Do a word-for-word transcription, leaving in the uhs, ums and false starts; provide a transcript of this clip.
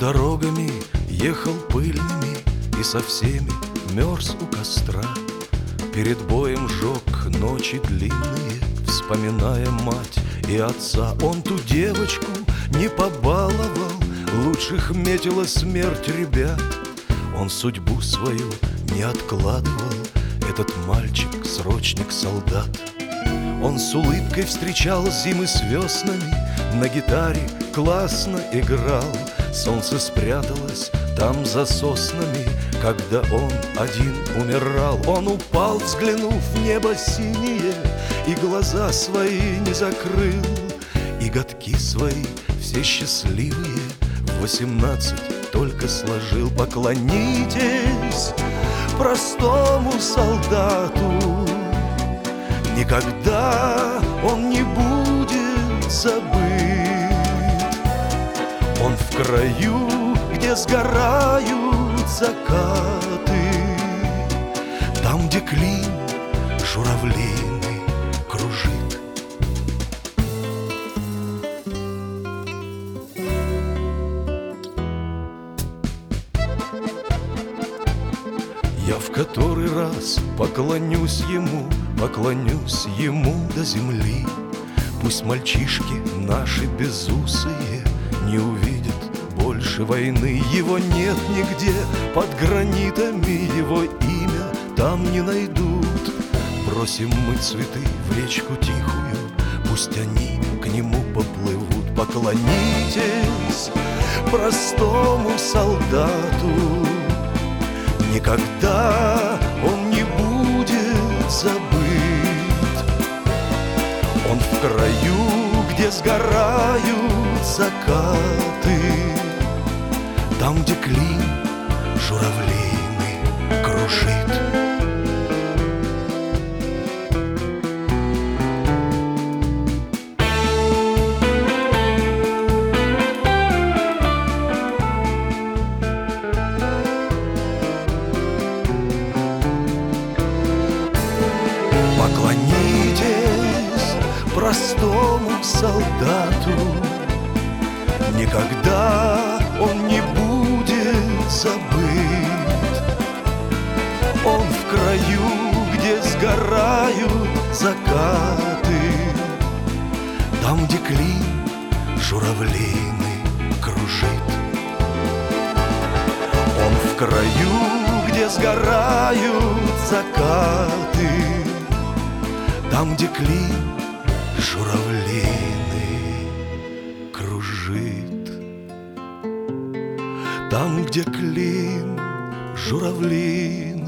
дорогами ехал пыльными и со всеми мерз у костра. Перед боем жег ночи длинные, вспоминая мать и отца. Он ту девочку не побаловал, лучших метила смерть ребят. Он судьбу свою не откладывал, этот мальчик, срочник, солдат. Он с улыбкой встречал зимы с веснами, на гитаре классно играл. Солнце спряталось там за соснами, когда он один умирал. Он упал, взглянув в небо синее, и глаза свои не закрыл, и годки свои все счастливые в восемнадцать только сложил. Поклонитесь простому солдату, никогда он не будет забыт. Он в краю, где сгорают закаты, там, где клин журавлиный кружит. Я в который раз поклонюсь ему, поклонюсь ему до земли. Пусть мальчишки наши безусые не увидят больше войны. Его нет нигде под гранитами, его имя там не найдут. Бросим мы цветы в речку тихую, пусть они к нему поплывут. Поклонитесь простому солдату, никогда он не будет забыт. Он в краю, где сгорают закаты, там, где клин журавлиный кружит. Поклонитесь простому солдату, никогда он не будет забыт. Он в краю, где сгорают закаты, там, где клин журавлиный кружит. Он в краю, где сгорают закаты, там, где клин журавлиный кружит. Там, где клин журавлиный